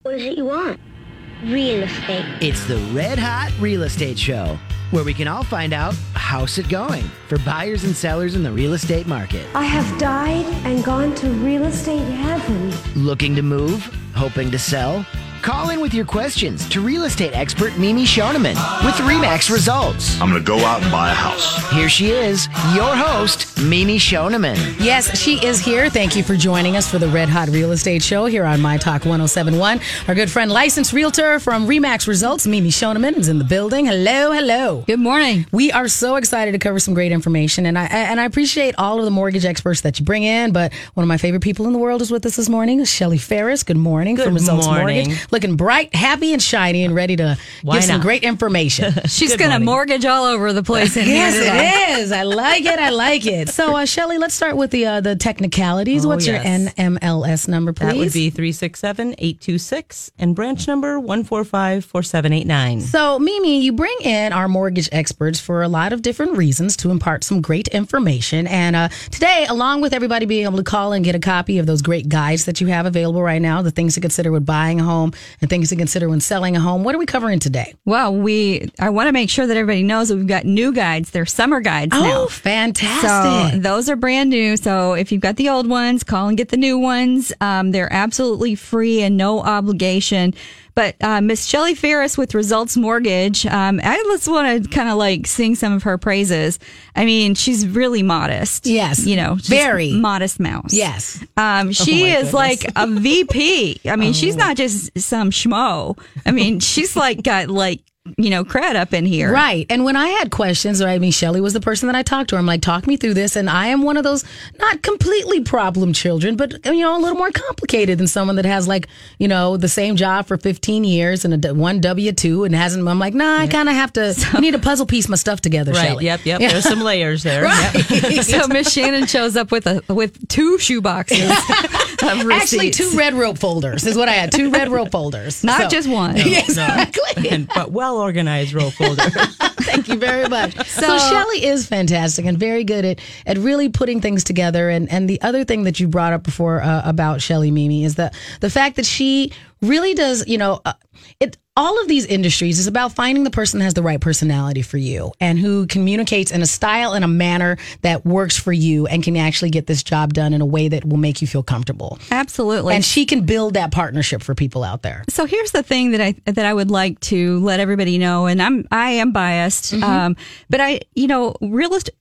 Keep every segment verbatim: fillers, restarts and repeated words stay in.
What is it you want? Real estate. It's the Red Hot Real Estate Show, where we can all find out how's it going for buyers and sellers in the real estate market. I have died and gone to real estate heaven. Looking to move? Hoping to sell? Call in with your questions to real estate expert Mimi Shoneman with RE/MAX Results. I'm going to go out and buy a house. Here she is, your host, Mimi Shoneman. Yes, she is here. Thank you for joining us for the Red Hot Real Estate Show here on My Talk one oh seven point one. Our good friend, licensed realtor from RE/MAX Results, Mimi Shoneman, is in the building. Hello, hello. Good morning. We are so excited to cover some great information, and I and I appreciate all of the mortgage experts that you bring in, but one of my favorite people in the world is with us this morning, Shelly Ferris. Good morning Good from Results morning. Mortgage. Looking bright, happy, and shiny, and ready to Why give some not? great information. She's going to mortgage all over the place in Yes, here today. it is. I like it. I like it. So, uh, Shelly, let's start with the uh, the technicalities. Oh, What's yes. your N M L S number, please? That would be three six seven, eight two six and branch number one four five, four seven eight nine. So, Mimi, you bring in our mortgage experts for a lot of different reasons to impart some great information. And uh, today, along with everybody being able to call and get a copy of those great guides that you have available right now, the things to consider when buying a home and things to consider when selling a home, what are we covering today? Well, we I want to make sure that everybody knows that we've got new guides. They're summer guides now. Oh, fantastic. So those are brand new. So if you've got the old ones, call and get the new ones. Um, they're absolutely free and no obligation. But uh, Miss Shelly Ferris with Results Mortgage, um, I just want to kind of like sing some of her praises. I mean, she's really modest. Yes. You know, she's Very. modest mouse. Yes. Um, she my is goodness. like a V P. I mean, she's not just some schmo. I mean, she's like got like, you know, cred up in here. Right. And when I had questions, or I mean, Shelly was the person that I talked to. I'm like, talk me through this. And I am one of those not completely problem children, but, you know, a little more complicated than someone that has like, you know, the same job for fifteen years and a one W two and hasn't. I'm like, nah, I kind of have to, I need to puzzle piece my stuff together, Right, Shelly. yep, yep. There's some layers there. Right. Yep. So Miss Shannon shows up with a with two shoe boxes of receipts. Actually, two red rope folders is what I had. Two red rope folders. Not So- just one. Exactly. And, but well organized roll folder. Thank you very much. So, So- Shelly is fantastic and very good at, at really putting things together. And, and the other thing that you brought up before uh, about Shelly, Mimi, is the, the fact that she really does, you know, uh, it. All of these industries is about finding the person that has the right personality for you and who communicates in a style and a manner that works for you and can actually get this job done in a way that will make you feel comfortable. Absolutely. And she can build that partnership for people out there. So here's the thing that I that I would like to let everybody know, and I'm I am biased, Mm-hmm. um, but I you know real est-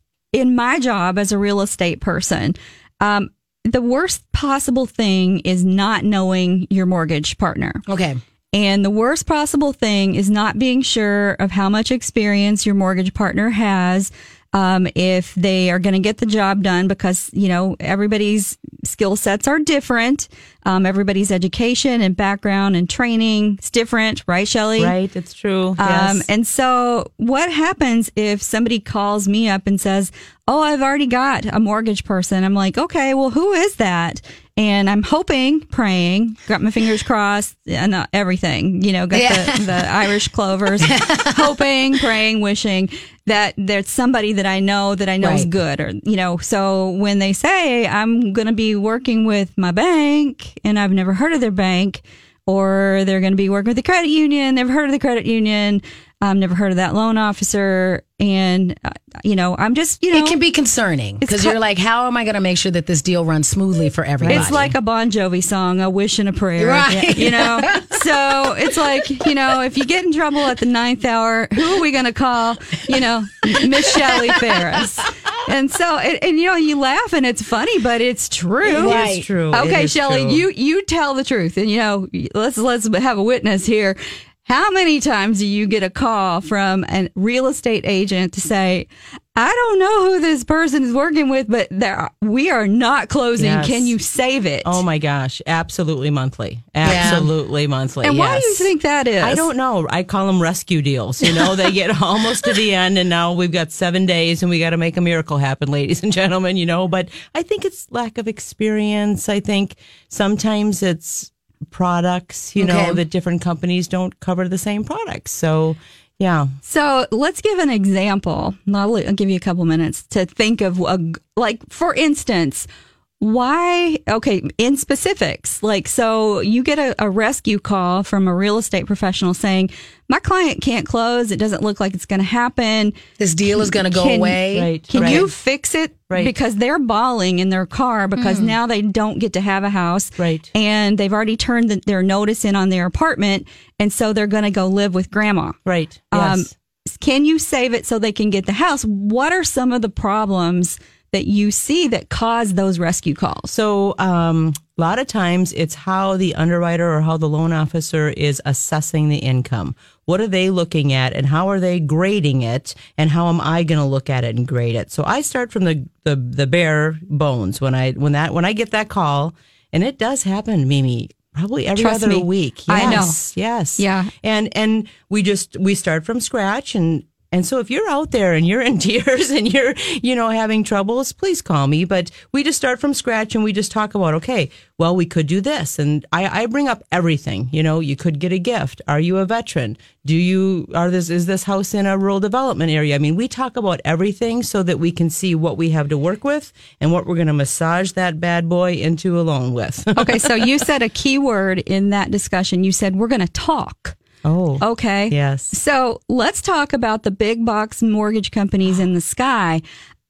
in my job as a real estate person, um, the worst possible thing is not knowing your mortgage partner. Okay. And the worst possible thing is not being sure of how much experience your mortgage partner has, um, if they are going to get the job done, because, you know, everybody's skill sets are different. Um, everybody's education and background and training is different, right, Shelly? Right, it's true. Um, Yes. and so what happens if somebody calls me up and says, oh, I've already got a mortgage person? I'm like, okay, well, who is that? And I'm hoping, praying, got my fingers crossed and uh, everything, you know, got Yeah. the, the Irish clovers, hoping, praying, wishing that there's somebody that I know that I know is Right. good. Or, you know, so when they say I'm going to be working with my bank and I've never heard of their bank, or they're going to be working with the credit union, never heard of the credit union, um, never heard of that loan officer. And, uh, you know, I'm just, you know. It can be concerning because co- you're like, how am I going to make sure that this deal runs smoothly for everybody? It's like a Bon Jovi song, A Wish and a Prayer. Right. You know? So it's like, you know, if you get in trouble at the ninth hour, who are we going to call? You know, Miss Shelly Ferris. And so, and, and, you know, you laugh and it's funny, but it's true. Right. It's true. Okay, It is Shelly, true. you you tell the truth, and you know, let's let's have a witness here. How many times do you get a call from a real estate agent to say, I don't know who this person is working with, but there, we are not closing. Yes. Can you save it? Oh my gosh, absolutely monthly. Absolutely monthly. And why do you yes. think that is? I don't know. I call them rescue deals. You know, they get almost to the end and now we've got seven days and we got to make a miracle happen, ladies and gentlemen, you know, but I think it's lack of experience. I think sometimes it's products, you Okay. know, that different companies don't cover the same products. So, yeah. So let's give an example. I'll, I'll give you a couple minutes to think of, a, like, for instance, why? Okay, in specifics, like, so you get a, a rescue call from a real estate professional saying, my client can't close. It doesn't look like it's going to happen. This deal is going to go Can- away. Right. Can right. you fix it? Right. Because they're bawling in their car because now they don't get to have a house. Right. And they've already turned the, their notice in on their apartment. And so they're going to go live with grandma. Right. Um, Yes. Can you save it so they can get the house? What are some of the problems that you see that cause those rescue calls? So um, a lot of times it's how the underwriter or how the loan officer is assessing the income. What are they looking at and how are they grading it? And how am I going to look at it and grade it? So I start from the, the, the bare bones when I, when that, when I get that call, and it does happen, Mimi, probably every Trust other me. week. Yes, I know. Yes. Yeah. And, and we just, we start from scratch. And, And so if you're out there and you're in tears and you're, you know, having troubles, please call me. But we just start from scratch and we just talk about, okay, well, we could do this. And I, I bring up everything. You know, you could get a gift. Are you a veteran? Do you, are this, is this house in a rural development area? I mean, we talk about everything so that we can see what we have to work with and what we're going to massage that bad boy into a loan with. Okay, so you said a key word in that discussion. You said, we're going to talk. Oh, Okay. yes. So let's talk about the big box mortgage companies in the sky.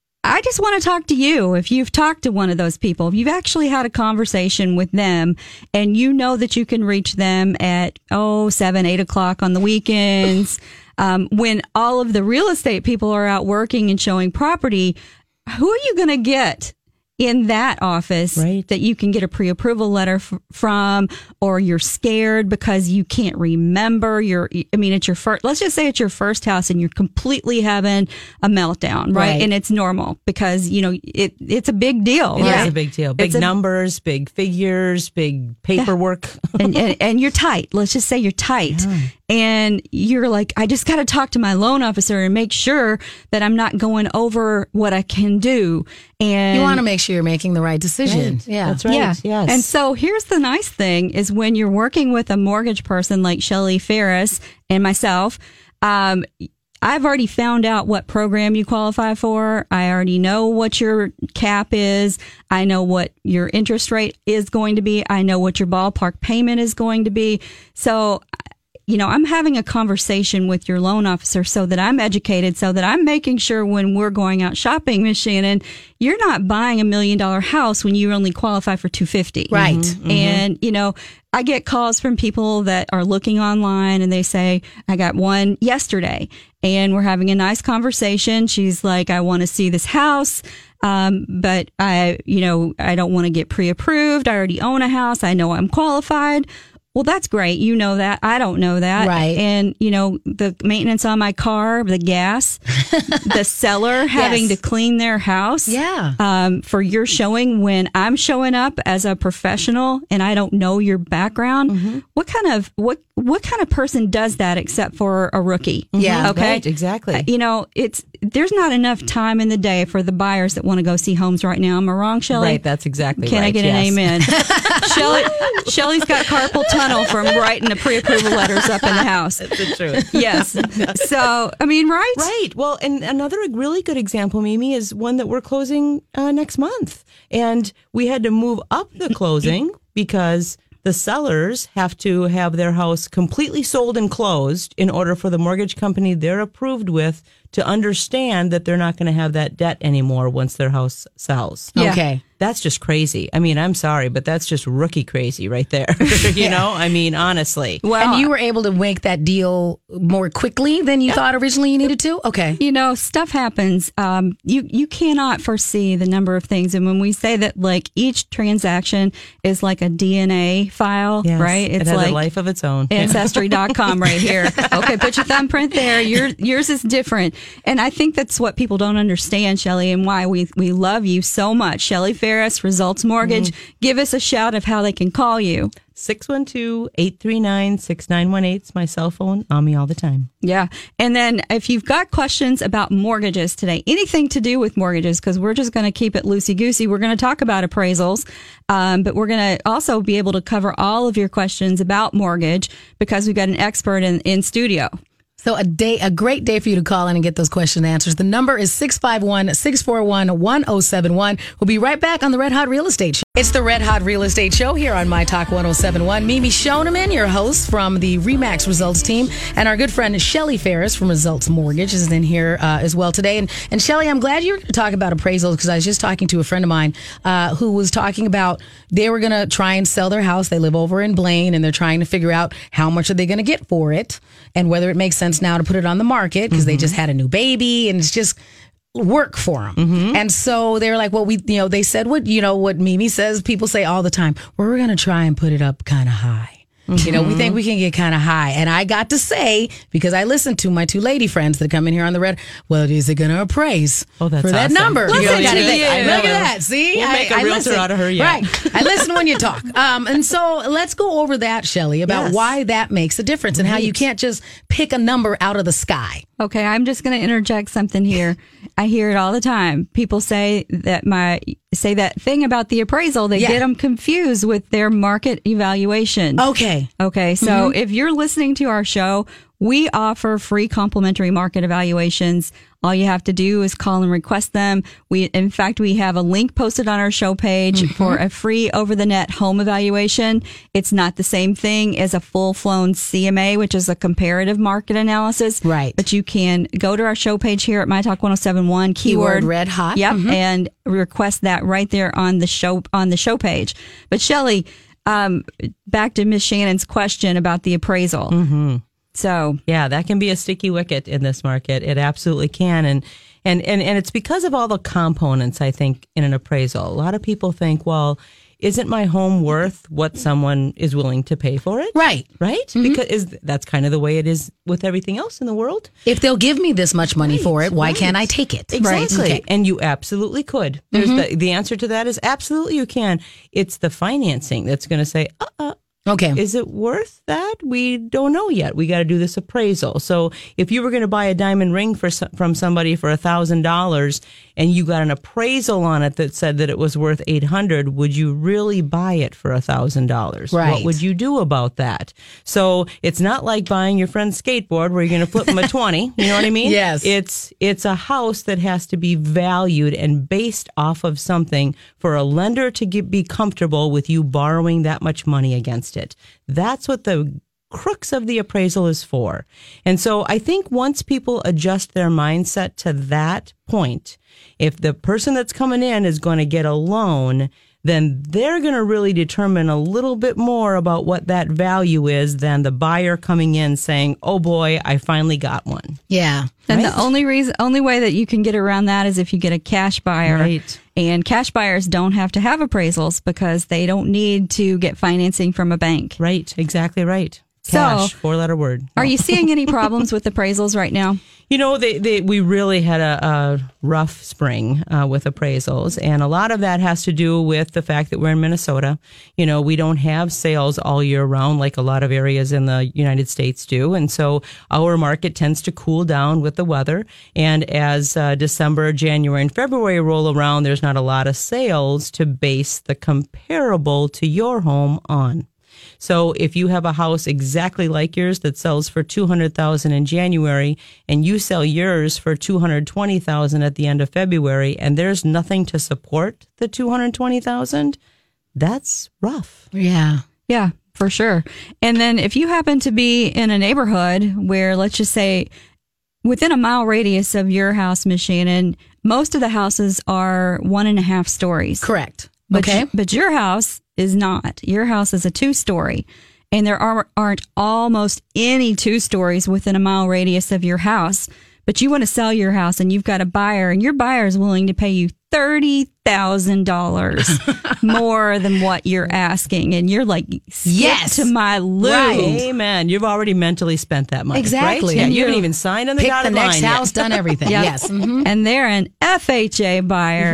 I just want to talk to you. If you've talked to one of those people, if you've actually had a conversation with them and you know that you can reach them at, oh, seven, eight o'clock on the weekends, um, when all of the real estate people are out working and showing property, who are you going to get in that office Right. that you can get a pre-approval letter f- from, or you're scared because you can't remember your, I mean, it's your first, let's just say it's your first house and you're completely having a meltdown, right? Right. And it's normal because, you know, it, it's a big deal, It right? is a big deal. Big It's a- numbers, big figures, big paperwork. and, and, and you're tight. Let's just say you're tight. And you're like, I just got to talk to my loan officer and make sure that I'm not going over what I can do. And You want to make sure you're making the right decision. Right. Yeah. That's right. Yeah. Yes. And so here's the nice thing is when you're working with a mortgage person like Shelly Ferris and myself, um, I've already found out what program you qualify for. I already know what your cap is. I know what your interest rate is going to be. I know what your ballpark payment is going to be. So, you know, I'm having a conversation with your loan officer so that I'm educated, so that I'm making sure when we're going out shopping, Miss Shannon, you're not buying a million dollar house when you only qualify for two fifty. Right. Mm-hmm. And, you know, I get calls from people that are looking online and they say, I got one yesterday and we're having a nice conversation. She's like, I want to see this house. Um, but I, you know, I don't want to get pre-approved. I already own a house. I know I'm qualified. Well, that's great. You know that. I don't know that. Right. And, you know, the maintenance on my car, the gas, the seller having Yes. to clean their house. Yeah. Um, for your showing when I'm showing up as a professional and I don't know your background. Mm-hmm. What kind of, what, what kind of person does that except for a rookie? Yeah. Okay. Right, exactly. Uh, You know, it's, there's not enough time in the day for the buyers that want to go see homes right now. Am I wrong, Shelley? Right, that's exactly Can right. I get yes. an amen? Shelley, Shelley's got carpal tunnel from writing the pre-approval letters up in the house. That's the truth. Yes. So, I mean, right? Right. Well, and another really good example, Mimi, is one that we're closing uh, next month. And we had to move up the closing because the sellers have to have their house completely sold and closed in order for the mortgage company they're approved with to understand that they're not going to have that debt anymore once their house sells. Yeah. Okay. That's just crazy. I mean, I'm sorry, but that's just rookie crazy right there. you know, I mean, honestly. Well, And you were able to make that deal more quickly than you thought originally you needed to? Okay. you know, stuff happens. Um, you you cannot foresee the number of things, and when we say that, like each transaction is like a D N A file, Yes, right? it has a life of its own. Ancestry dot com right here. Okay, put your thumbprint there. Your, yours is different. And I think that's what people don't understand, Shelley, and why we, we love you so much. Shelley Ferris, Results Mortgage. Give us a shout of how they can call you. six one two, eight three nine, six nine one eight is my cell phone. On me all the time. Yeah. And then if you've got questions about mortgages today, anything to do with mortgages, because we're just going to keep it loosey-goosey. We're going to talk about appraisals, um, but we're going to also be able to cover all of your questions about mortgage because we've got an expert in, in studio. So a day, a great day for you to call in and get those question answers. The number is six five one, six four one, one oh seven one. We'll be right back on the Red Hot Real Estate Show. It's the Red Hot Real Estate Show here on My Talk one oh seven one. Mimi Shoneman, your host from the RE/MAX Results team, and our good friend Shelly Ferris from Results Mortgage is in here uh, as well today. And, and Shelly, I'm glad you were going to talk about appraisals because I was just talking to a friend of mine uh, who was talking about they were going to try and sell their house. They live over in Blaine, and they're trying to figure out how much are they going to get for it and whether it makes sense now to put it on the market because mm-hmm. they just had a new baby and it's just work for them. Mm-hmm. And so they're like, well, we, you know, they said what, you know, what Mimi says, people say all the time, well, we're going to try and put it up kind of high. Mm-hmm. You know, we think we can get kind of high. And I got to say, because I listened to my two lady friends that come in here on the Red, well, is it going to appraise oh, that's for that awesome. number? Listen you know, to gotta you. think, Yeah. look at that. See? We'll I, make a I realtor listen. out of her, yeah. Right. I listen when you talk. Um, and so let's go over that, Shelly, about Yes. why that makes a difference and right. how you can't just pick a number out of the sky. Okay, I'm just going to interject something here. I hear it all the time. People say that my say that thing about the appraisal. They Yeah. get them confused with their market evaluation. Okay. Okay, so mm-hmm. if you're listening to our show, we offer free complimentary market evaluations. All you have to do is call and request them. We, in fact, we have a link posted on our show page mm-hmm. for a free over-the-net home evaluation. It's not the same thing as a full-flown C M A, which is a comparative market analysis. Right. But you can go to our show page here at My Talk one oh seven one, keyword, Keyword Red Hot. Yep, Mm-hmm. and request that right there on the show on the show page. But Shelley, um, back to Miss Shannon's question about the appraisal. Mm-hmm. So yeah, that can be a sticky wicket in this market. It absolutely can. And, and, and, and it's because of all the components, I think, in an appraisal. A lot of people think, well, isn't my home worth what someone is willing to pay for it? Right. Right? Mm-hmm. Because is, that's kind of the way it is with everything else in the world. If they'll give me this much money Right, for it, why right. can't I take it? Exactly. Right. Okay. And you absolutely could. There's Mm-hmm. the, the answer to that is absolutely you can. It's the financing that's going to say, uh-uh. Okay. Is it worth that? We don't know yet. We got to do this appraisal. So if you were going to buy a diamond ring for from somebody for a thousand dollars and you got an appraisal on it that said that it was worth eight hundred, would you really buy it for a thousand dollars? Right. What would you do about that? So it's not like buying your friend's skateboard where you're going to flip them a twenty. You know what I mean? Yes. It's it's a house that has to be valued and based off of something for a lender to get, be comfortable with you borrowing that much money against it. That's what the crux of the appraisal is for. And so I think once people adjust their mindset to that point, if the person that's coming in is going to get a loan, then they're going to really determine a little bit more about what that value is than the buyer coming in saying, oh boy, I finally got one. Yeah. And Right? the only reason, only way that you can get around that is if you get a cash buyer. Right. And cash buyers don't have to have appraisals because they don't need to get financing from a bank. Right. Exactly right. So, Cash, four-letter word. Are you seeing any problems with appraisals right now? You know, they, they, we really had a, a rough spring uh, with appraisals, and a lot of that has to do with the fact that we're in Minnesota. You know, we don't have sales all year round like a lot of areas in the United States do, and so our market tends to cool down with the weather. And as uh, December, January, and February roll around, there's not a lot of sales to base the comparable to your home on. So if you have a house exactly like yours that sells for two hundred thousand dollars in January and you sell yours for two hundred twenty thousand dollars at the end of February and there's nothing to support the two hundred twenty thousand dollars, that's rough. Yeah. Yeah, for sure. And then if you happen to be in a neighborhood where, let's just say, within a mile radius of your house, Miss Shannon, most of the houses are one and a half stories. Correct. But Okay. y- but your house is not. Your house is a two story. And there are, aren't almost any two stories within a mile radius of your house. But you want to sell your house and you've got a buyer and your buyer is willing to pay you thirty thousand dollars more than what you're asking. And you're like, skip Yes. to my loot. Right. Amen. You've already mentally spent that money. Exactly. Right? Yeah, And you haven't you even signed on the Pick the dotted next line yet. house, done everything. Yep. Yes. Mhm. And they're an F H A buyer. Yay.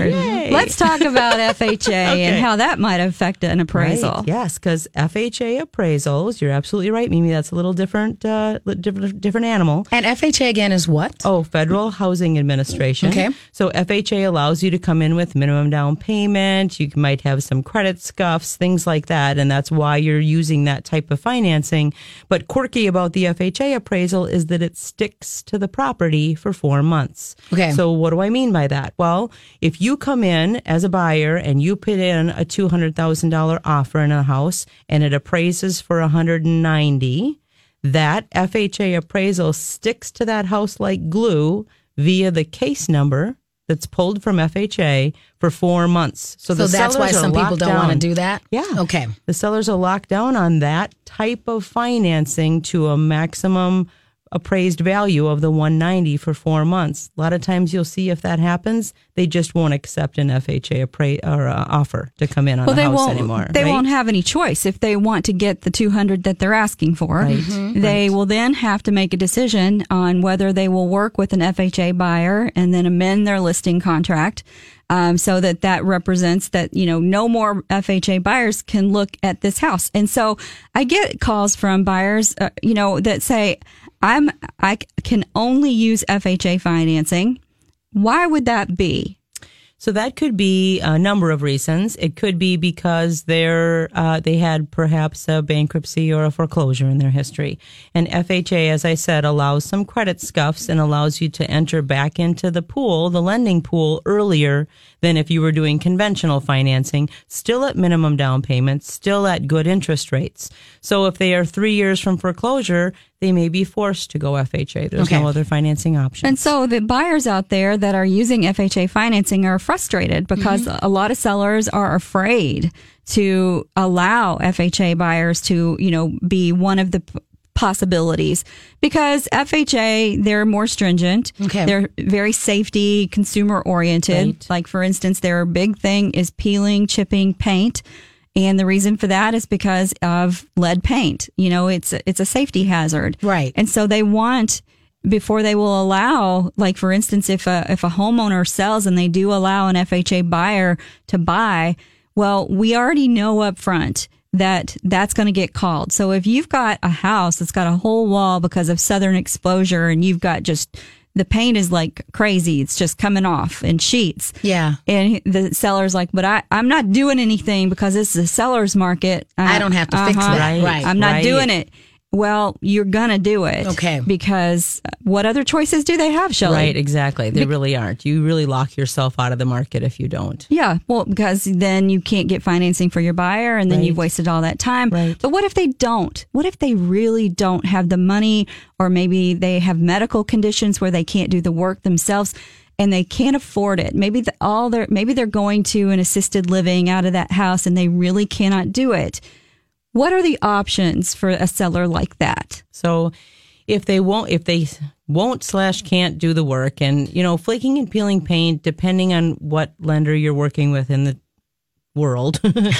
A. Let's talk about F H A Okay. and how that might affect an appraisal. Right. Yes, because F H A appraisals, you're absolutely right, Mimi. That's a little different, uh, li- different, different animal. And F H A again is what? Oh, Federal Housing Administration. Okay. So F H A allows you to come in with minimum down payment. You might have some credit scuffs, things like that. And that's why you're using that type of financing. But quirky about the F H A appraisal is that it sticks to the property for four months. Okay. So what do I mean by that? Well, if you come in as a buyer and you put in a two hundred thousand dollars offer in a house and it appraises for one hundred ninety thousand dollars, that F H A appraisal sticks to that house like glue via the case number that's pulled from F H A for four months. So, So the that's why sellers are some people locked don't want to down. do that? Yeah. Okay. The sellers are locked down on that type of financing to a maximum appraised value of the one hundred ninety for four months. A lot of times you'll see if that happens, they just won't accept an F H A appra- or uh, offer to come in on Well, a they house won't. anymore. They right? won't have any choice if they want to get the two hundred that they're asking for. Right. They will then have to make a decision on whether they will work with an F H A buyer and then amend their listing contract. Um, so that that represents that, you know, no more F H A buyers can look at this house. And so I get calls from buyers, uh, you know, that say, I'm, I can only use F H A financing. Why would that be? So that could be a number of reasons. It could be because they're uh, they had perhaps a bankruptcy or a foreclosure in their history. And F H A, as I said, allows some credit scuffs and allows you to enter back into the pool, the lending pool, earlier than if you were doing conventional financing, still at minimum down payments, still at good interest rates. So if they are three years from foreclosure, they may be forced to go F H A. There's Okay. no other financing option. And so the buyers out there that are using F H A financing are frustrated because Mm-hmm. a lot of sellers are afraid to allow F H A buyers to, you know, be one of the p- possibilities because F H A, they're more stringent. Okay. They're very safety, consumer oriented. Right. Like, for instance, their big thing is peeling, chipping paint. And the reason for that is because of lead paint. You know, it's it's a safety hazard. Right. And so they want, before they will allow, like for instance, if a if a homeowner sells and they do allow an F H A buyer to buy, well, we already know up front that that's going to get called. So if you've got a house that's got a whole wall because of southern exposure and you've got just the paint is like crazy, it's just coming off in sheets. Yeah. And the seller's like, but I, I'm not doing anything because this is a seller's market. I don't have to fix Uh-huh. that. Right. I'm not right. doing it. Well, you're going to do it. Okay. Because what other choices do they have, Shelley? Right, exactly. They really aren't. You really lock yourself out of the market if you don't. Yeah. Well, because then you can't get financing for your buyer and then Right. you've wasted all that time. Right. But what if they don't? What if they really don't have the money, or maybe they have medical conditions where they can't do the work themselves and they can't afford it? Maybe the, all they're, maybe they're going to an assisted living out of that house and they really cannot do it. What are the options for a seller like that? So if they won't, if they won't slash can't do the work, and, you know, flaking and peeling paint, depending on what lender you're working with in the world,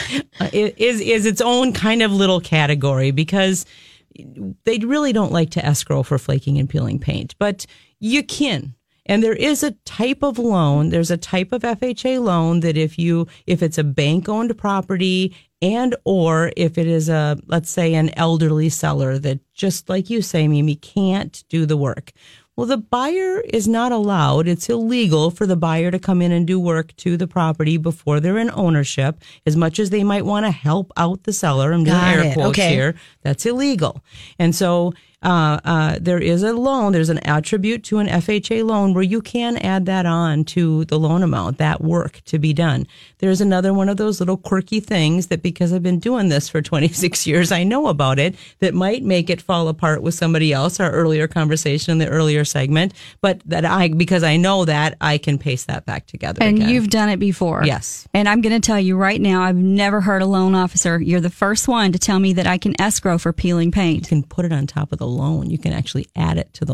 is, is its own kind of little category because they really don't like to escrow for flaking and peeling paint, but you can. And there is a type of loan, there's a type of F H A loan that if you, if it's a bank owned property and, or if it is a, let's say an elderly seller that just like you say, Mimi, can't do the work. Well, the buyer is not allowed. It's illegal for the buyer to come in and do work to the property before they're in ownership, as much as they might want to help out the seller. I'm doing Got air it. quotes Okay. here. That's illegal. And so uh, uh, there is a loan, there's an attribute to an F H A loan where you can add that on to the loan amount, that work to be done. There's another one of those little quirky things that, because I've been doing this for twenty-six years, I know about it, that might make it fall apart with somebody else, our earlier conversation in the earlier segment, but that I, because I know that, I can paste that back together And again. you've done it before. Yes. And I'm going to tell you right now, I've never heard a loan officer. You're the first one to tell me that I can escrow for peeling You paint. can put it on top of the loan. You can actually add it to the loan.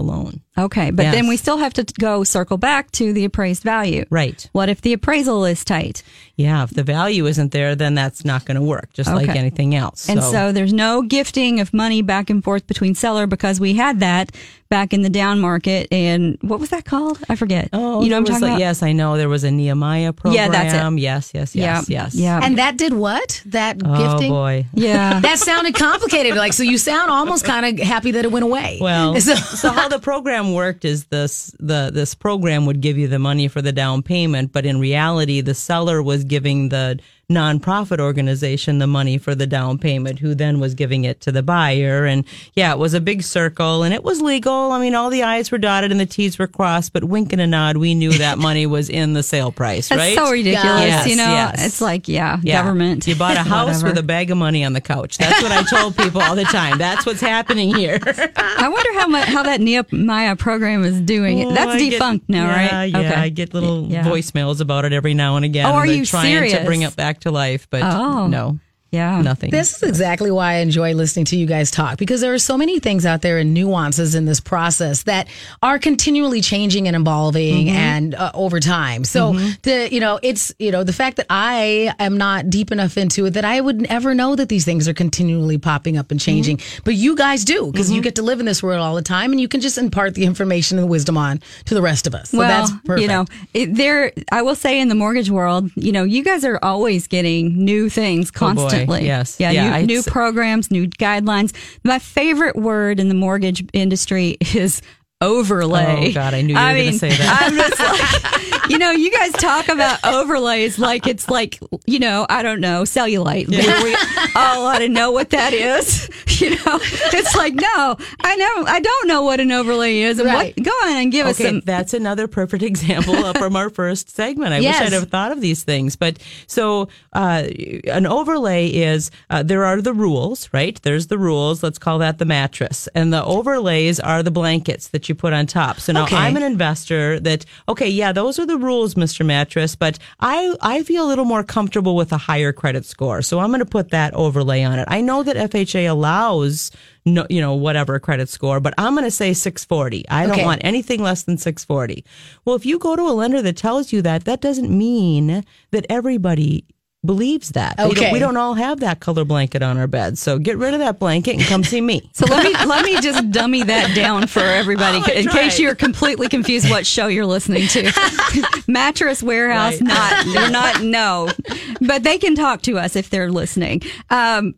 Okay, but Yes. then we still have to go circle back to the appraised value. Right. What if the appraisal is tight? Yeah, if the value isn't there, then that's not going to work, just like Okay. anything else. And so there's no gifting of money back and forth between seller because we had that back in the down market. And what was that called? I forget. Oh, you know what I'm there was talking like- about? Yes, I know. There was a Nehemiah program. Yeah, that's it. Yes, yes, yes, Yeah, yes. yeah. And that did what? That Oh, gifting? boy. Yeah. That sounded complicated. Like, so you sound almost kind of happy that it went away. Well, So- so how the program worked is this: the this program would give you the money for the down payment, but in reality, the seller was giving the nonprofit organization the money for the down payment, who then was giving it to the buyer. And yeah, it was a big circle, and it was legal. I mean, all the I's were dotted and the T's were crossed, but wink and a nod, we knew that money was in the sale price, That's right? so ridiculous. Yes, you know, yes. it's like, yeah, Yeah. government. You bought a house whatever. with a bag of money on the couch. That's what I told people all the time. That's what's happening here. I wonder how much, how that Nehemiah program is doing. Oh, That's I get- defunct now, yeah, right? Yeah, Okay. I get little Yeah. voicemails about it every now and again. Oh, and are they're you trying serious? to bring it back to life, but Oh. no, Yeah. nothing. This is exactly why I enjoy listening to you guys talk, because there are so many things out there and nuances in this process that are continually changing and evolving and uh, over time. So the, you know, it's, you know, the fact that I am not deep enough into it that I would never know that these things are continually popping up and changing. But you guys do, because you get to live in this world all the time and you can just impart the information and the wisdom on to the rest of us. So Well, that's perfect. you know, it, there. I will say in the mortgage world, you know, you guys are always getting new things Oh, boy. constantly. Yes. yeah, Yeah, new, I- new programs, new guidelines. My favorite word in the mortgage industry is overlay. Oh, God, I knew you were gonna mean, say that. I'm just like, you know, you guys talk about overlays like it's like, you know, I don't know, cellulite. Where we all ought to know what that is. You know, it's like, no, I know, I don't know what an overlay is. And Right. what, go on and give us Okay, some. that's another perfect example of- from our first segment. I Yes. wish I'd have thought of these things. But so uh, an overlay is uh, there are the rules, right? There's the rules. Let's call that the mattress. And the overlays are the blankets that you put on top. So now Okay. I'm an investor that, okay, yeah, those are the rules, Mister Mattress, but I, I feel a little more comfortable with a higher credit score. So I'm going to put that overlay on it. I know that F H A allows no, you know, whatever credit score, but I'm going to say six forty. I don't Okay. want anything less than six forty. Well, if you go to a lender that tells you that, that doesn't mean that everybody believes that. They don't- Okay. we don't all have that color blanket on our bed. So get rid of that blanket and come see me. So let me let me just dummy that down for everybody Oh, I in tried. case you're completely confused what show you're listening to. Mattress Warehouse, Right. not you're not no, but they can talk to us if they're listening. Um,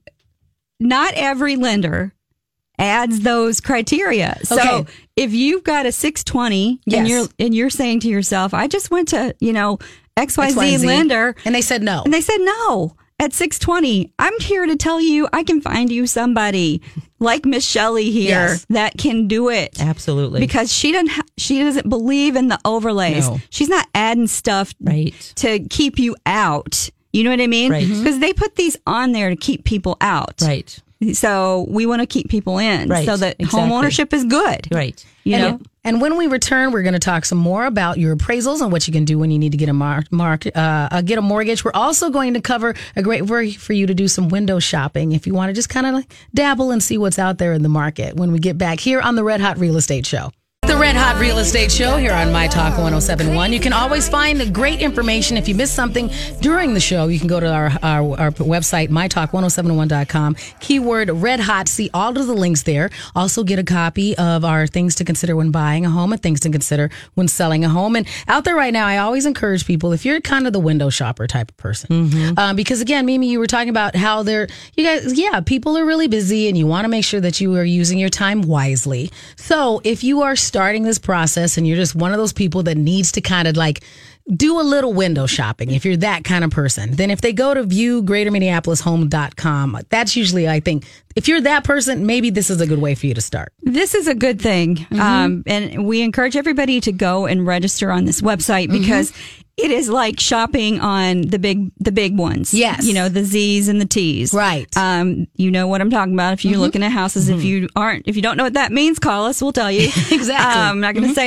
not every lender adds those criteria. So Okay. if you've got a six twenty Yes. and you're and you're saying to yourself, I just went to you know X Y Z X Y Z. lender. And they said no. And they said no at six twenty. I'm here to tell you I can find you somebody like Miss Shelley here Yes. that can do it. Absolutely. Because she doesn't ha- she doesn't believe in the overlays. No. She's not adding stuff Right. to keep you out. You know what I mean? Right. Because they put these on there to keep people out. Right. So we want to keep people in Right. so that Exactly. home ownership is good. Right. You and, know? and when we return, we're going to talk some more about your appraisals and what you can do when you need to get a mar- mark, uh, uh, get a mortgage. We're also going to cover a great way for you to do some window shopping if you want to just kind of like dabble and see what's out there in the market when we get back here on the Red Hot Real Estate Show. The Red Hot Real Estate Show here on My Talk one oh seven point one. You can always find the great information. If you missed something during the show, you can go to our our, our website, my talk one oh seven one dot com. Keyword Red Hot. See all of the links there. Also get a copy of our things to consider when buying a home and things to consider when selling a home. And out there right now, I always encourage people, if you're kind of the window shopper type of person, um, because again, Mimi, you were talking about how they're, you guys, yeah, people are really busy and you want to make sure that you are using your time wisely. So if you are starting this process and you're just one of those people that needs to kind of like do a little window shopping, if you're that kind of person, then if they go to view greater minneapolis home dot com, that's usually, I think, if you're that person, maybe this is a good way for you to start. This is a good thing. Mm-hmm. Um, and we encourage everybody to go and register on this website because it is like shopping on the big, the big ones. Yes. You know, the Z's and the T's. Right. Um, you know what I'm talking about. If you're looking at houses, if you aren't, if you don't know what that means, call us. We'll tell you. Exactly. Um, I'm not going to say it,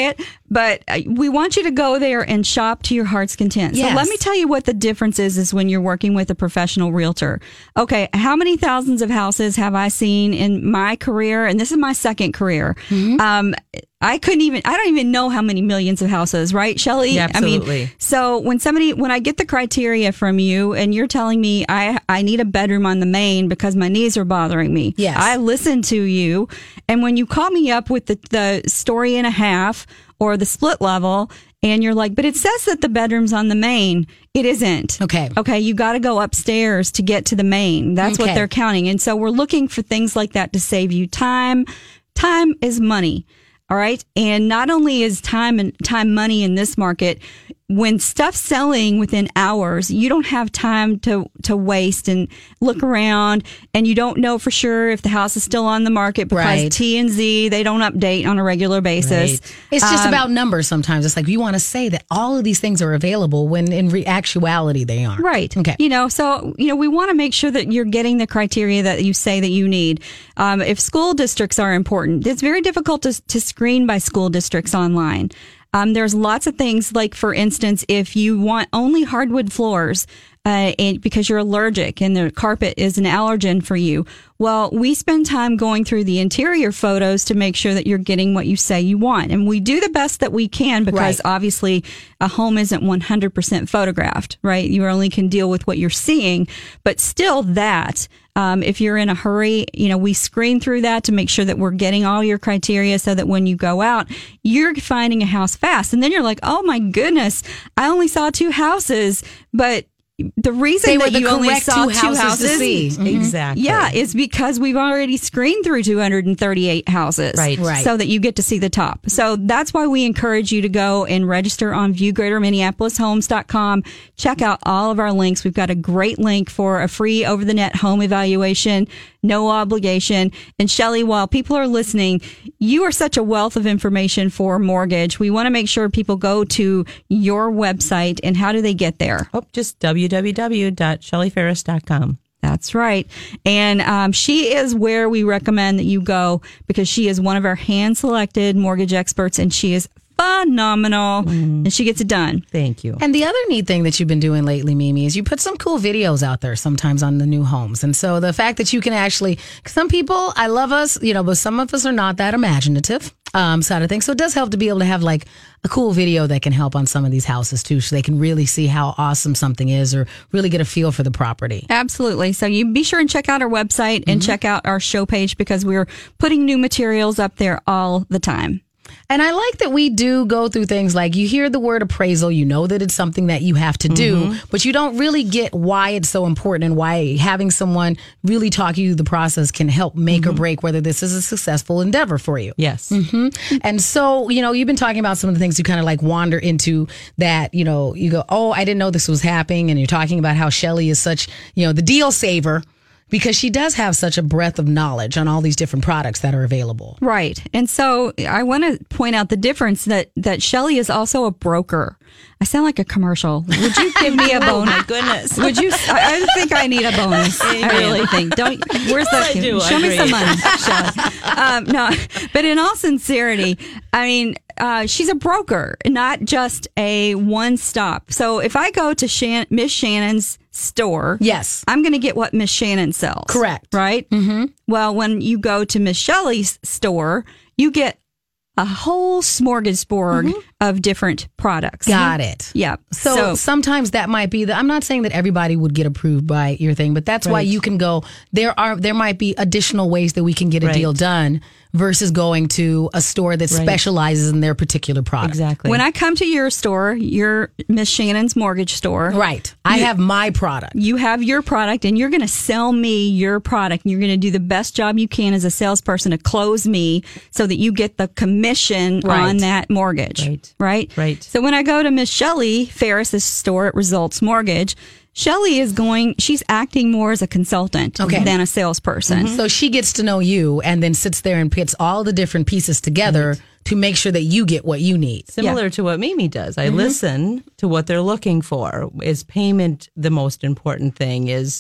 But uh, we want you to go there and shop to your heart's content. Yes. So let me tell you what the difference is, is when you're working with a professional realtor. Okay, how many thousands of houses have I seen in my career? And this is my second career. Mm-hmm. Um, I couldn't even, I don't even know how many millions of houses, right, Shelley? Yeah, absolutely. I mean, so when somebody, when I get the criteria from you and you're telling me I, I need a bedroom on the main because my knees are bothering me. Yes. I listen to you. And when you call me up with the, the story and a half or the split level, and you're like, but it says that the bedroom's on the main. It isn't. Okay. Okay. You got to go upstairs to get to the main. That's Okay. what they're counting. And so we're looking for things like that to save you time. Time is money. All right. And not only is time and time money in this market, when stuff's selling within hours, you don't have time to, to waste and look around, and you don't know for sure if the house is still on the market because Right. T and Z, they don't update on a regular basis. Right. It's just Um, about numbers sometimes. It's like you want to say that all of these things are available when in re- actuality they aren't. Right. Okay. You know, so, you know, we want to make sure that you're getting the criteria that you say that you need. Um, if school districts are important, it's very difficult to, to screen by school districts online. Um, there's lots of things like, for instance, if you want only hardwood floors, uh, and because you're allergic and the carpet is an allergen for you. Well, we spend time going through the interior photos to make sure that you're getting what you say you want. And we do the best that we can because Right. obviously a home isn't one hundred percent photographed, right? You only can deal with what you're seeing, but still that, um, if you're in a hurry, you know, we screen through that to make sure that we're getting all your criteria so that when you go out, you're finding a house fast. And then you're like, oh my goodness, I only saw two houses, but the reason They were that the you only correct saw two two houses houses, to see. Mhm. Exactly. yeah, it's because we've already screened through two hundred thirty-eight houses. Right. Right. So that you get to see the top. So that's why we encourage you to go and register on view greater minneapolis homes dot com. Check out all of our links. We've got a great link for a free over the net home evaluation, no obligation. And Shelley, while people are listening, you are such a wealth of information for mortgage. We want to make sure people go to your website. And how do they get there? Oh, just w w w dot shelley ferris dot com. That's right. And um, she is where we recommend that you go because she is one of our hand selected mortgage experts and she is phenomenal mm. and she gets it done. Thank you. And the other neat thing that you've been doing lately, Mimi, is you put some cool videos out there sometimes on the new homes. And so the fact that you can actually, some people, I love us, you know, but some of us are not that imaginative um, side of things. So it does help to be able to have like a cool video that can help on some of these houses too, so they can really see how awesome something is or really get a feel for the property. Absolutely. So you be sure and check out our website and mm-hmm. check out our show page because we're putting new materials up there all the time. And I like that we do go through things like you hear the word appraisal, you know that it's something that you have to do, mm-hmm. but you don't really get why it's so important and why having someone really talk you through the process can help make mm-hmm. or break whether this is a successful endeavor for you. Yes. Mm-hmm. And so, you know, you've been talking about some of the things you kind of like wander into that, you know, you go, oh, I didn't know this was happening. And you're talking about how Shelley is such, you know, the deal saver. Because she does have such a breadth of knowledge on all these different products that are available. Right. And so I want to point out the difference that, that Shelley is also a broker. I sound like a commercial. Would you give me a bonus? Oh, my goodness. Would you? I, I think I need a bonus. I really think. Don't. Where's the? I do, Show I me agree. some money, Shelley. Um, no, but in all sincerity, I mean, uh, she's a broker, not just a one stop. So if I go to Shan- Miss Shannon's store, yes, I'm going to get what Miss Shannon sells. Correct. Right? Mm-hmm. Well, when you go to Miss Shelley's store, you get a whole smorgasbord mm-hmm. of different products. Got it. Yeah. So, so sometimes that might be the, I'm not saying that everybody would get approved by your thing, but that's right. why you can go, there are, there might be additional ways that we can get a right. deal done versus going to a store that right. specializes in their particular product. Exactly. When I come to your store, your Miss Shannon's mortgage store. Right. I you, have my product. You have your product and you're going to sell me your product. And you're going to do the best job you can as a salesperson to close me so that you get the commission right. on that mortgage. Right. Right. Right. So when I go to Miss Shelley Ferris's store at Results Mortgage, Shelley is going, she's acting more as a consultant okay. than a salesperson. Mm-hmm. So she gets to know you and then sits there and pits all the different pieces together right. to make sure that you get what you need. Similar yeah. to what Mimi does. I mm-hmm. listen to what they're looking for. Is payment the most important thing? Is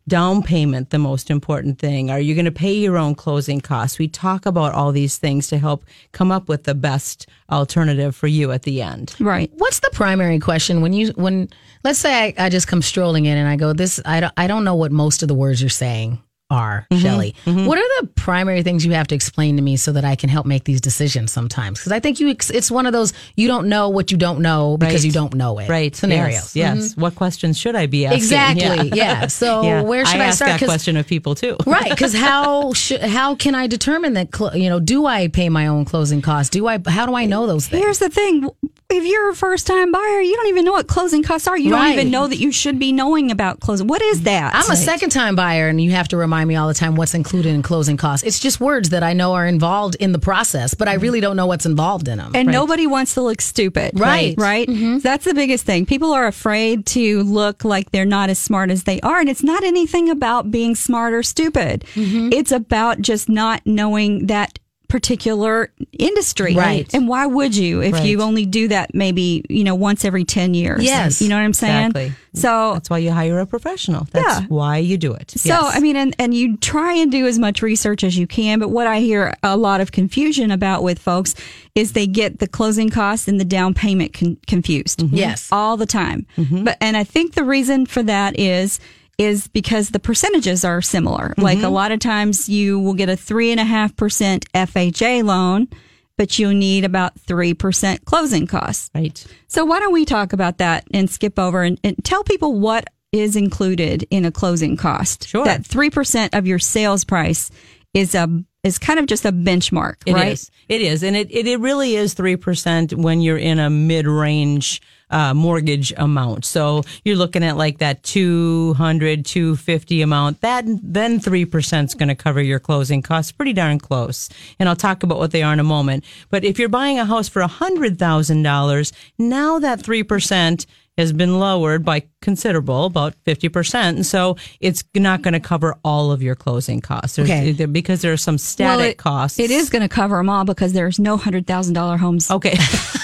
down payment the most important thing? Are you going to pay your own closing costs? We talk about all these things to help come up with the best alternative for you at the end. Right. What's the primary question when you when let's say I, I just come strolling in and I go, this I don't I don't know what most of the words you're saying are, mm-hmm, Shelley. Mm-hmm. What are the primary things you have to explain to me so that I can help make these decisions sometimes? Because I think you it's one of those you don't know what you don't know because right. you don't know it. Right. Scenarios. Yes. yes. Mm-hmm. What questions should I be asking? Exactly. Yeah. yeah. So yeah. where should I, I, ask start? that question of people too. Right. Because how should, how can I determine that? Cl- you know, do I pay my own closing costs? Do I? How do I know those things? Here's the thing. If you're a first time buyer, you don't even know what closing costs are. You right. don't even know that you should be knowing about closing. What is that? I'm a right. second time buyer, and you have to remind me all the time what's included in closing costs. It's just words that I know are involved in the process, but I really don't know what's involved in them. And right. nobody wants to look stupid. Right. Right? Mm-hmm. That's the biggest thing. People are afraid to look like they're not as smart as they are. And it's not anything about being smart or stupid. Mm-hmm. It's about just not knowing that particular industry. Right. And why would you if right. you only do that maybe, you know, once every ten years? Yes. You know what I'm saying? Exactly. So that's why you hire a professional. That's yeah. why you do it. So, yes. I mean, and, and you try and do as much research as you can, but what I hear a lot of confusion about with folks is they get the closing costs and the down payment con- confused. Mm-hmm. Yes. All the time. Mm-hmm. But, and I think the reason for that is, is because the percentages are similar. Mm-hmm. Like a lot of times you will get a three and a half percent F H A loan, but you'll need about three percent closing costs. Right. So why don't we talk about that and skip over and, and tell people what is included in a closing cost? Sure. That three percent of your sales price is a is kind of just a benchmark, It right? is. It is. And it, it, it really is three percent when you're in a mid-range uh, mortgage amount. So you're looking at like that two hundred, two fifty amount. That then three percent is going to cover your closing costs pretty darn close. And I'll talk about what they are in a moment. But if you're buying a house for one hundred thousand dollars, now that three percent has been lowered by considerable, about fifty percent. And so it's not going to cover all of your closing costs. There's, Okay. there- because there are some static Well, it- costs. It is going to cover them all because there's no one hundred thousand dollars homes. Okay.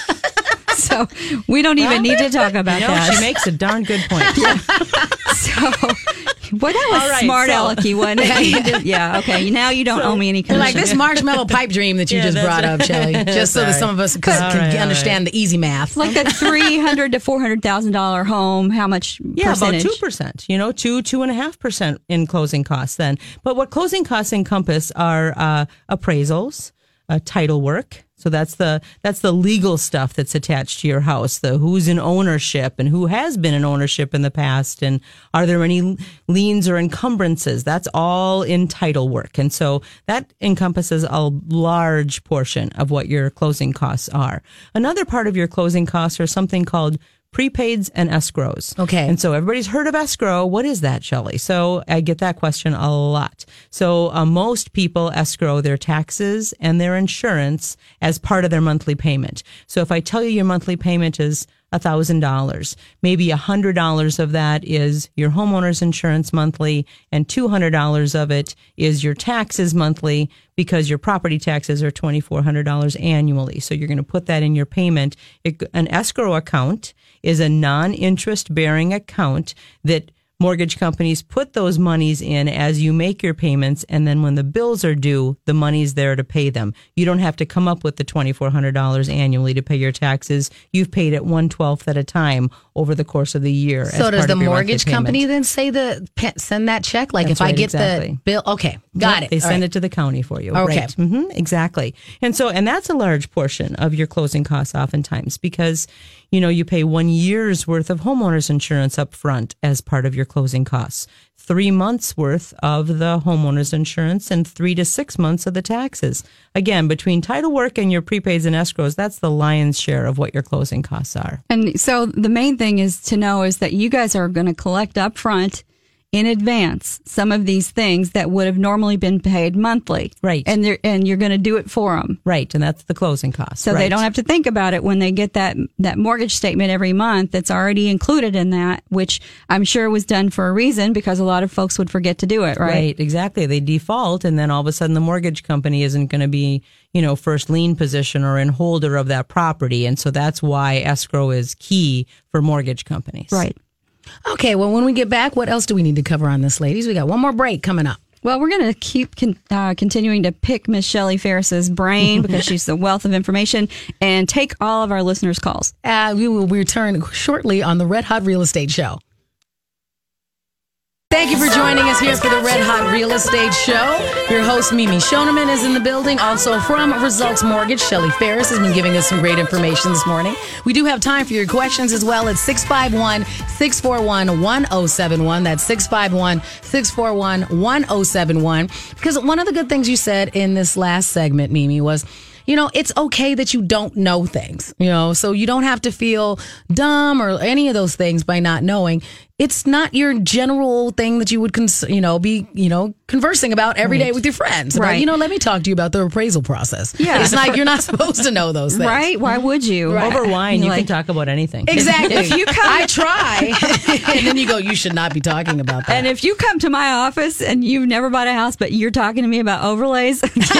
So we don't even need to talk about You know, that. she makes a darn good point. So, well, that was All right, smart so- alecky, wasn't it? Yeah, okay. Now you don't owe me any You're commission. like this marshmallow pipe dream that you Yeah, just that's brought right. up, Shelley, just so that Sorry. some of us can, All can right, all understand the easy math. Like that three hundred to four hundred thousand dollar home. How much Yeah, percentage? about two percent. You know, two two and a half percent in closing costs. Then, but what closing costs encompass are uh, appraisals, uh, title work. So that's the that's the legal stuff that's attached to your house. The who's in ownership and who has been in ownership in the past, and are there any liens or encumbrances? That's all in title work, and so that encompasses a large portion of what your closing costs are. Another part of your closing costs are something called prepaids and escrows. Okay. And so everybody's heard of escrow. What is that, Shelley? So I get that question a lot. So uh, most people escrow their taxes and their insurance as part of their monthly payment. So if I tell you your monthly payment is one thousand dollars, maybe one hundred dollars of that is your homeowner's insurance monthly, and two hundred dollars of it is your taxes monthly, because your property taxes are two thousand four hundred dollars annually. So you're going to put that in your payment. It, an escrow account is a non-interest bearing account that mortgage companies put those monies in as you make your payments, and then when the bills are due, the money's there to pay them. You don't have to come up with the two thousand four hundred dollars annually to pay your taxes. You've paid it one twelfth at a time over the course of the year. So as does part the of your monthly mortgage payment. company then say the pe- send that check? Like That's if I right, get exactly. the bill, okay, got Yep, it. They All send right. it to the county for you. Okay. Right. hmm exactly. And so, and that's a large portion of your closing costs oftentimes, because, you know, you pay one year's worth of homeowner's insurance up front as part of your closing costs, three months worth of the homeowner's insurance, and three to six months of the taxes. Again, between title work and your prepaids and escrows, that's the lion's share of what your closing costs are. And so the main thing is to know is that you guys are going to collect up front in advance some of these things that would have normally been paid monthly. Right. And they're, and you're going to do it for them. Right. And that's the closing costs. So right. they don't have to think about it when they get that, that mortgage statement every month that's already included in that, which I'm sure was done for a reason, because a lot of folks would forget to do it, right? Right, exactly. They default, and then all of a sudden the mortgage company isn't going to be, you know, first lien position or in holder of that property. And so that's why escrow is key for mortgage companies. Right. Okay, well, when we get back, what else do we need to cover on this, ladies? We got one more break coming up. Well, we're going to keep con- uh, continuing to pick Miss Shelley Ferris's brain because she's the wealth of information and take all of our listeners' calls. Uh, we will return shortly on the Red Hot Real Estate Show. Thank you for joining us here for the Red Hot Real Estate Show. Your host, Mimi Shoneman, is in the building. Also from Results Mortgage, Shelley Ferris has been giving us some great information this morning. We do have time for your questions as well at six five one, six four one, one oh seven one. That's six five one, six four one, one oh seven one. Because one of the good things you said in this last segment, Mimi, was, you know, it's okay that you don't know things, you know, so you don't have to feel dumb or any of those things by not knowing. It's not your general thing that you would, cons- you know, be, you know, conversing about every day with your friends. About, Right. you know, let me talk to you about the appraisal process. Yeah. It's like you're not supposed to know those things. Right? Why would you? Over wine, you Like- can talk about anything. Exactly. If you come- I try. And then you go, you should not be talking about that. And if you come to my office and you've never bought a house, but you're talking to me about overlays,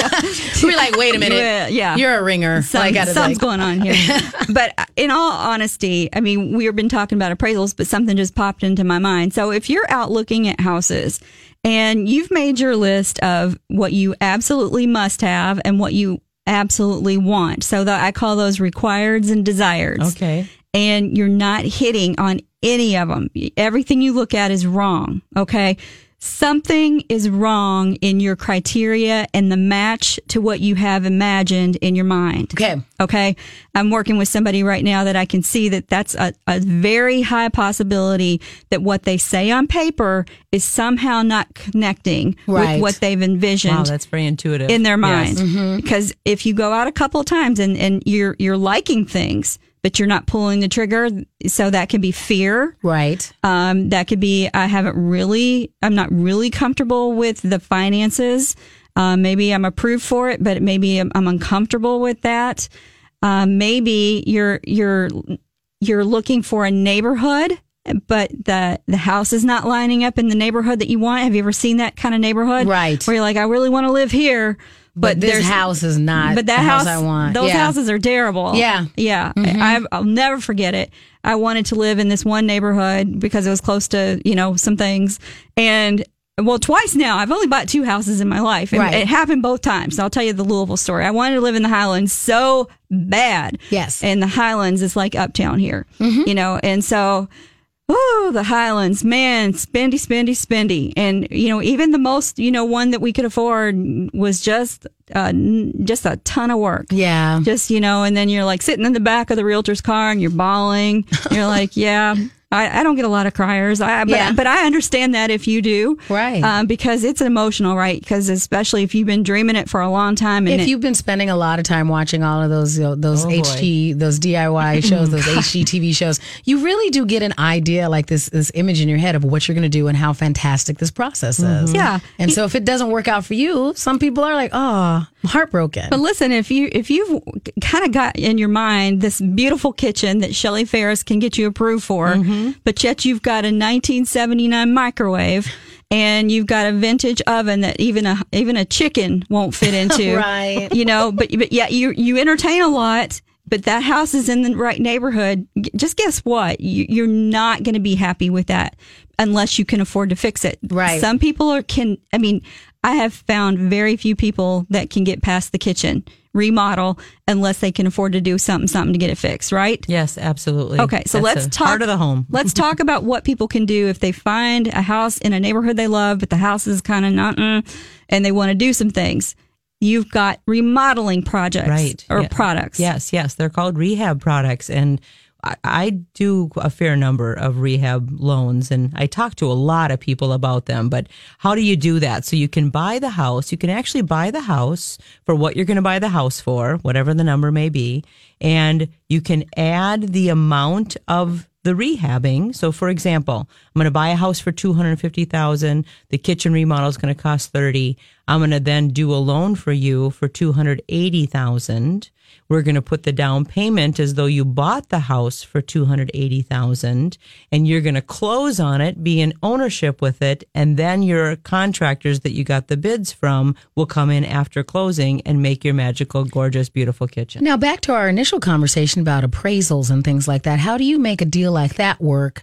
we're like, wait a minute. Yeah, yeah. You're a ringer. Some, I gotta, something's like, going on here. But in all honesty, I mean, we've been talking about appraisals, but something just popped into my mind. So if you're out looking at houses and you've made your list of what you absolutely must have and what you absolutely want, so that I call those requireds and desireds. Okay. And you're not hitting on any of them. Everything you look at is wrong. Okay. Something is wrong in your criteria and the match to what you have imagined in your mind. Okay. Okay. I'm working with somebody right now that I can see that that's a, a very high possibility that what they say on paper is somehow not connecting Right. with what they've envisioned Wow, that's very intuitive. in their mind. Yes. Because if you go out a couple of times and, and you're, you're liking things, but you're not pulling the trigger. So that can be fear. Right. Um, that could be, I haven't really, I'm not really comfortable with the finances. Um, maybe I'm approved for it, but maybe I'm, I'm uncomfortable with that. Um, maybe you're, you're, you're looking for a neighborhood, but the, the house is not lining up in the neighborhood that you want. Have you ever seen that kind of neighborhood? Right. Where you're like, I really want to live here. But, But this there's house is not but that the house, house, I want. those Yeah. houses are terrible. Yeah. Yeah. I, I've, I'll never forget it. I wanted to live in this one neighborhood because it was close to, you know, some things. And well, twice now. I've only bought two houses in my life. And Right. it happened both times. I'll tell you the Louisville story. I wanted to live in the Highlands so bad. Yes. And the Highlands is like uptown here, you know, and so, oh, the Highlands, man, spendy, spendy, spendy. And, you know, even the most, you know, one that we could afford was just, uh, n- just a ton of work. Yeah. Just, you know, and then you're like sitting in the back of the realtor's car and you're bawling. You're like, yeah, I, I don't get a lot of criers. I, but, Yeah. but I understand that if you do. Right. Um, because it's emotional, right? Because especially if you've been dreaming it for a long time. And If it- you've been spending a lot of time watching all of those you know, those Oh, boy. H G those D I Y shows, those H G T V shows, you really do get an idea, like this this image in your head of what you're going to do and how fantastic this process is. Yeah. And so if it doesn't work out for you, some people are like, "Oh, I'm heartbroken." But listen, if you if you've kind of got in your mind this beautiful kitchen that Shelley Ferris can get you approved for, but yet you've got a nineteen seventy-nine microwave and you've got a vintage oven that even a even a chicken won't fit into, Right. You know, but but yeah, you you entertain a lot. But that house is in the right neighborhood. G- Just guess what? You, you're not going to be happy with that unless you can afford to fix it. Right. Some people are can. I mean, I have found very few people that can get past the kitchen remodel unless they can afford to do something something to get it fixed. Right. Yes, absolutely. Okay, so That's let's a talk Heart of the home. let's talk about what people can do if they find a house in a neighborhood they love, but the house is kind of not, mm, and they want to do some things. You've got remodeling projects, Right. or Yeah. products. Yes, yes. They're called rehab products. And I, I do a fair number of rehab loans, and I talk to a lot of people about them. But how do you do that? So you can buy the house. You can actually buy the house for what you're going to buy the house for, whatever the number may be. And you can add the amount of the rehabbing. So for example, I'm going to buy a house for two hundred fifty thousand dollars. The kitchen remodel is going to cost thirty. I'm going to then do a loan for you for two hundred eighty thousand dollars. We're going to put the down payment as though you bought the house for two hundred eighty thousand dollars, and you're going to close on it, be in ownership with it, and then your contractors that you got the bids from will come in after closing and make your magical, gorgeous, beautiful kitchen. Now, back to our initial conversation about appraisals and things like that. How do you make a deal like that work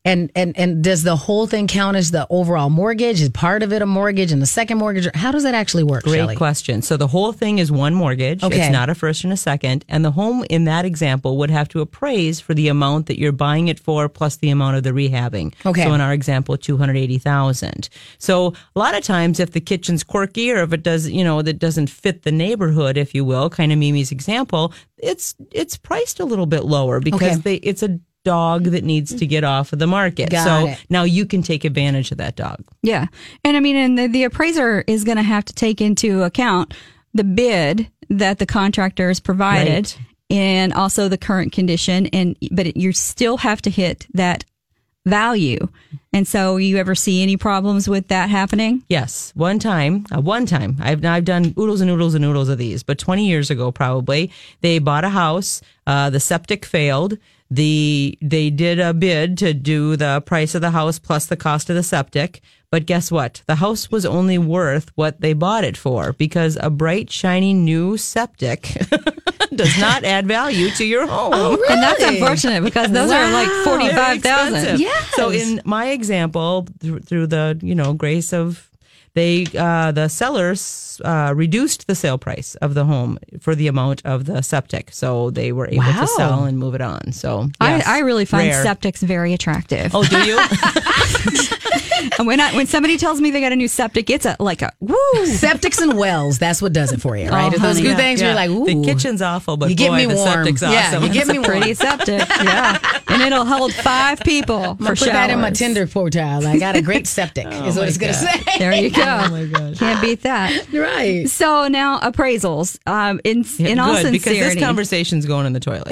And, and and does the whole thing count as the overall mortgage? Is part of it a mortgage and the second mortgage? How does that actually work, Great Shelley? question. So the whole thing is one mortgage. Okay. It's not a first and a second. And the home in that example would have to appraise for the amount that you're buying it for plus the amount of the rehabbing. Okay. So in our example, two hundred eighty thousand dollars. So a lot of times if the kitchen's quirky or if it does, you know, that doesn't fit the neighborhood, if you will, kind of Mimi's example, it's it's priced a little bit lower because Okay. they it's a dog that needs to get off of the market. Got so it. now you can take advantage of that dog. Yeah. And I mean, and the, the appraiser is going to have to take into account the bid that the contractor has provided Right. and also the current condition. And, but it, you still have to hit that value. And so you ever see any problems with that happening? Yes, one time, uh, one time, I've I've done oodles and oodles and oodles of these, but twenty years ago probably, they bought a house, uh, the septic failed, the they did a bid to do the price of the house plus the cost of the septic, but guess what? The house was only worth what they bought it for because a bright, shiny new septic does not add value to your home. Oh, really? And that's unfortunate because those are like Wow. forty-five thousand. Expensive. Yes. So in my example, through, through the you know grace of they uh, the sellers uh, reduced the sale price of the home for the amount of the septic, so they were able Wow. to sell and move it on. So yes, I, I really find rare. septics very attractive. Oh, do you? And when I, when somebody tells me they got a new septic, it's a like a woo. Septics and wells, that's what does it for you, right? Oh, If those honey. good Yeah, things where Yeah. you're like, ooh. The kitchen's awful, but You boy, get me the warm. septic's Yeah, awesome. you get me warm. Pretty septic, yeah, and it'll hold five people I'm for gonna put that in my showers. Tinder profile. I got a great septic, is what it's going to say. There you go. Oh my gosh. Can't beat that. Right. So now appraisals. Um, in in all Good, because sincerity, this conversation's going in the toilet.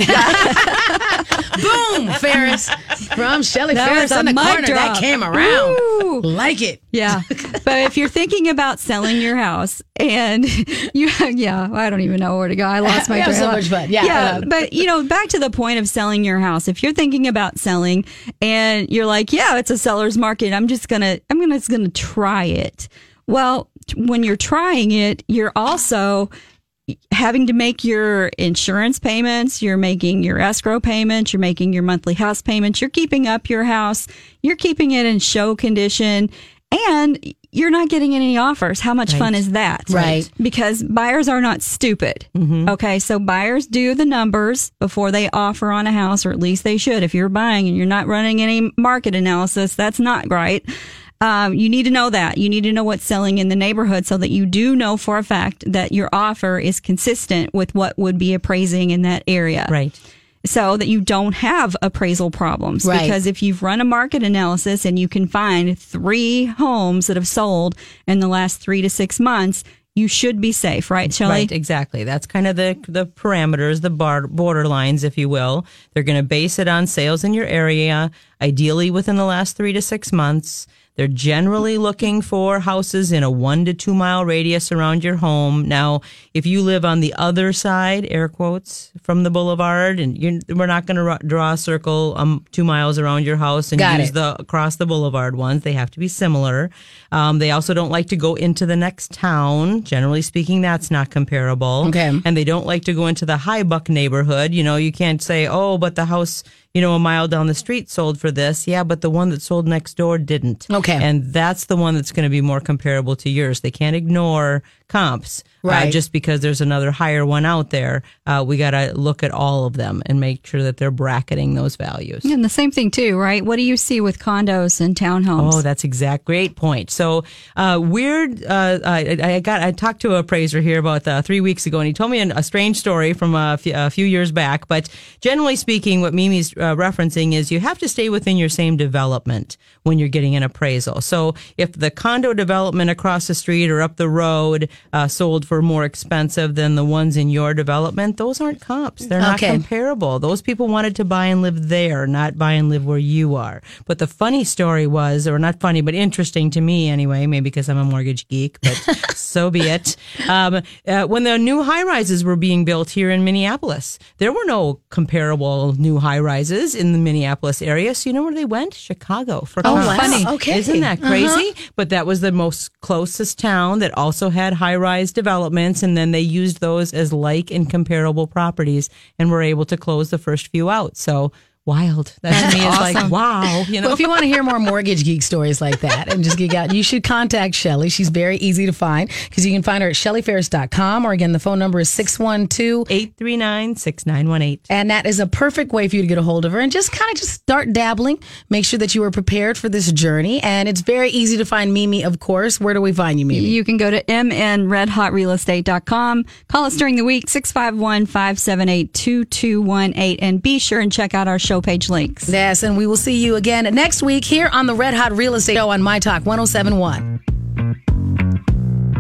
Boom, Ferris. From Shelley That Ferris was a in the mic corner. drop. That came around. Woo. Like it. Yeah. But if you're thinking about selling your house and you, yeah, I don't even know where to go. I lost my We have train so of thought. much fun. Yeah, Yeah. uh, But, you know, back to the point of selling your house. If you're thinking about selling and you're like, yeah, it's a seller's market, I'm just going to, I'm going to, just going to try it. Well, t- when you're trying it, you're also having to make your insurance payments, you're making your escrow payments, you're making your monthly house payments, you're keeping up your house, you're keeping it in show condition, and you're not getting any offers. How much fun is that? Right. Because buyers are not stupid. Okay, so buyers do the numbers before they offer on a house, or at least they should. If you're buying and you're not running any market analysis, that's not right. Um, you need to know that. You need to know what's selling in the neighborhood so that you do know for a fact that your offer is consistent with what would be appraising in that area. Right. So that you don't have appraisal problems. Right. Because if you've run a market analysis and you can find three homes that have sold in the last three to six months, you should be safe, right, Shelley? Right, exactly. That's kind of the the parameters, the bar, border lines, if you will. They're going to base it on sales in your area, ideally within the last three to six months. They're generally looking for houses in a one to two mile radius around your home. Now, if you live on the other side, air quotes, from the boulevard, and you're, we're not going to draw a circle um, two miles around your house and Got use it. the across the boulevard ones. They have to be similar. Um, they also don't like to go into the next town. Generally speaking, that's not comparable. Okay. And they don't like to go into the high buck neighborhood. You know, you can't say, oh, but the house, you know, a mile down the street sold for this. Yeah, but the one that sold next door didn't. Okay. And that's the one that's going to be more comparable to yours. They can't ignore comps. Right. Uh, just because there's another higher one out there. Uh, we got to look at all of them and make sure that they're bracketing those values. And the same thing too, right? What do you see with condos and townhomes? Oh, that's exact. Great point. So, uh, weird. Uh, I, I got. I talked to a appraiser here about uh, three weeks ago, and he told me an, a strange story from a few, a few years back. But generally speaking, what Mimi's uh, referencing is you have to stay within your same development when you're getting an appraisal. So, if the condo development across the street or up the road uh, sold for more expensive than the ones in your development, those aren't comps. They're not Okay. comparable. Those people wanted to buy and live there, not buy and live where you are. But the funny story was, or not funny, but interesting to me anyway, maybe because I'm a mortgage geek, but so be it. Um, uh, when the new high rises were being built here in Minneapolis, there were no comparable new high rises in the Minneapolis area. So you know where they went? Chicago for Oh, comps. wow. Funny. Okay. Isn't that crazy? But that was the most closest town that also had high rise developments, and then they used those as like and comparable properties and were able to close the first few out. So wild. That That's to me is awesome. like, wow. You know, Well, if you want to hear more mortgage geek stories like that and just geek out, you should contact Shelly. She's very easy to find because you can find her at shelly ferris dot com, or again, the phone number is six one two, eight three nine, six nine one eight. and that is a perfect way for you to get a hold of her and just kind of just start dabbling. Make sure that you are prepared for this journey. And it's very easy to find Mimi, of course. Where do we find you, Mimi? You can go to m n red hot real estate dot com. Call us during the week, six five one, five seven eight, two two one eight, and be sure and check out our show page links. Yes, and we will see you again next week here on the Red Hot Real Estate Show on My Talk one oh seven point one.